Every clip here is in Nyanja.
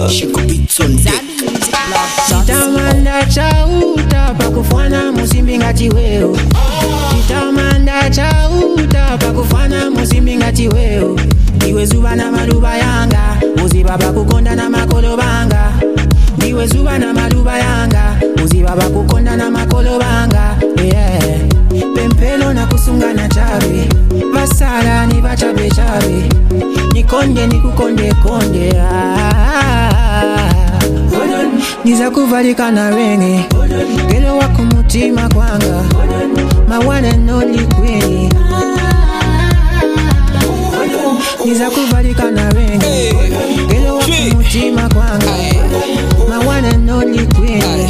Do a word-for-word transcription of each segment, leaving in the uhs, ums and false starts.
She could be Sunday. Chitamanda chauta pakufana musimbi ngati wewe. Chitamanda chauta pakufana musimbi ngati wewe. Iwe zuba na maluba yanga, uziba bakukonda na makolo banga. Iwe zuba na maluba yanga, uziba bakukonda na makolo banga. Yeah. Pempelo na kusunga na chabe, masala ni bachabe chabe. Nikonde nikukonde konde. Ah. Niza kuvalika na renge, gelo wako mutima kwanga. My one and only queen. Niza kuvalika na renge, gelo wako mutima kwanga. My one and only queen.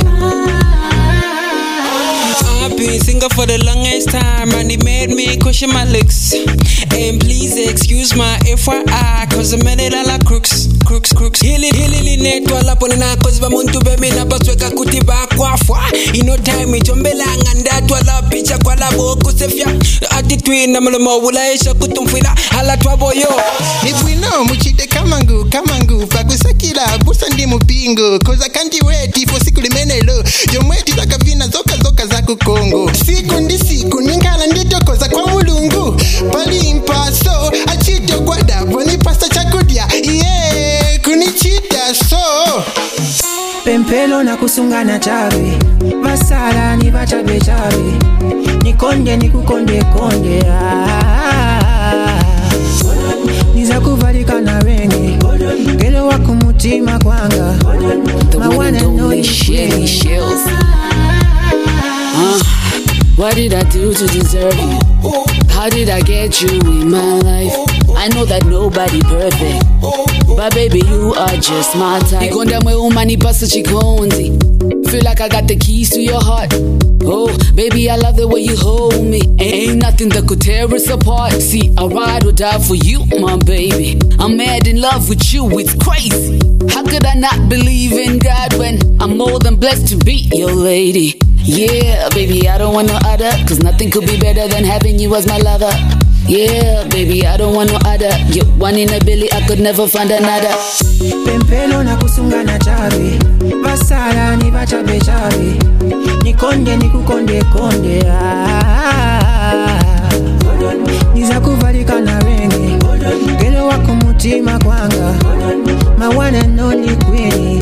I've been single for the longest time and it made me question my looks. And please excuse my F Y I, cause I made it all like crooks, crooks, crooks. Hili hili netwa la pone na cause ba muntu bemi na basweka kutiba kwa fwa. Ino time ichombela nganda twa la picha kwa la boku sefya. Atitwi na mlomo wula isha kutumfila hala twa boyo. Nibwino muchide kamangu, kamangu fakusakila busa ndi mupingo. Cause I can't wait for siku limenelo. Jomweti zaka vina zoka zoka za kukongo. Siku ndi siku ningala ndito koza kwa mulungu. Pali impaso achito kwa dabo ni pasta chakudia. Yeah, kunichita so. Pempelo na kusunga na chabe, masala ni bachabe chabe. Nikonde nikukonde konde. Ah. Niza kuvalika na renge, gelo wako mutima kwanga. My one and only Shelly Shells. Uh, what did I do to deserve you? How did I get you in my life? I know that nobody perfect, but baby you are just my type. Ikonda mwe umani pasa chikonzi. Feel like I got the keys to your heart. Oh, baby, I love the way you hold me. Ain't nothing that could tear us apart. See, I'll ride or die for you, my baby. I'm mad in love with you, it's crazy. How could I not believe in God when I'm more than blessed to be your lady? Yeah, baby, I don't want no other, cause nothing could be better than having you as my lover. Yeah, baby, I don't want no other. You're one in a billion, I could never find another. Pempelo na kusunga na chabe, basala ni bachabe chabe. Nikonde nikukonde konde. Ah. Niza kuvalika na renge, gelo wako mutima kwanga. My one and only queen.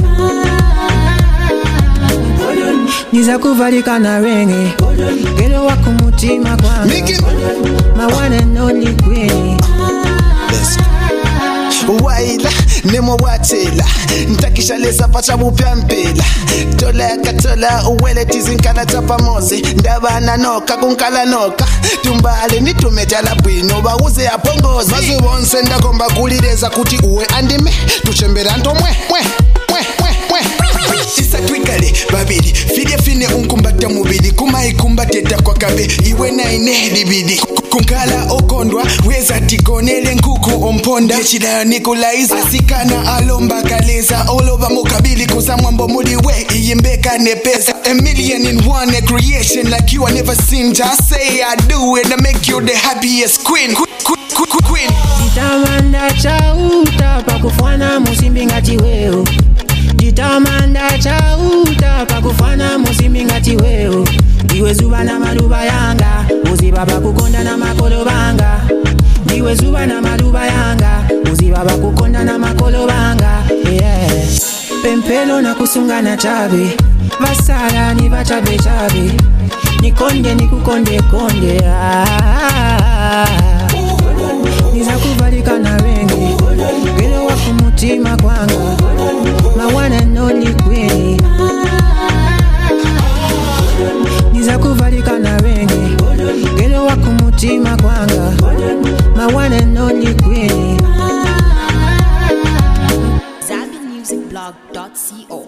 Niza kuvalika na renge, gelo wako mutima kwanga. My one and only queen. Waila, nemo watela ntakisha lesa pacha bupya mpela. Tola ya katola, uwele tizinkala tapa moze. Ndaba na noka, kunkala noka. Tumbale ni tumejala bwino, bauze ya pongozi. Bazu bonse ndakomba kulireza kuti uwe andime. Tuchembera nto mwe, mwe, mwe, mwe, mwe. Isa twikale, babidi. Fide fine unkumbata mubidi. Kuma ikumba teta kwa kabe. Iwe na ine libidi. Kunkala okondwa, weza tikonele nkuku omponda. Yechida nikulaiza, sikana alomba kaleza. Oloba mukabili kuza mwambo muliwe. Iyembeka nepeza. A million in one, a creation like you I never seen. Just say I do it, I make you the happiest queen. Queen. Chitamanda chauta pakufana musimbi ngati wewe. Chitamanda chauta pakufana musimbi ngati wewe. Iwe zuba na maluba yanga, uziba bakukonda na makolo banga. Iwe zuba na maluba yanga, uziba bakukonda na makolo banga. Yeah. Pempelo na kusunga na chabe, masala ni bachabe chabe. Nikonde nikukonde konde. Ah. Niza kuvalika na renge, gelo wako mutima kwanga. My one and only queen. Niza kuvalika na renge, gelo wako mutima kwanga. My one and only queen. Zambi Music Blog dot co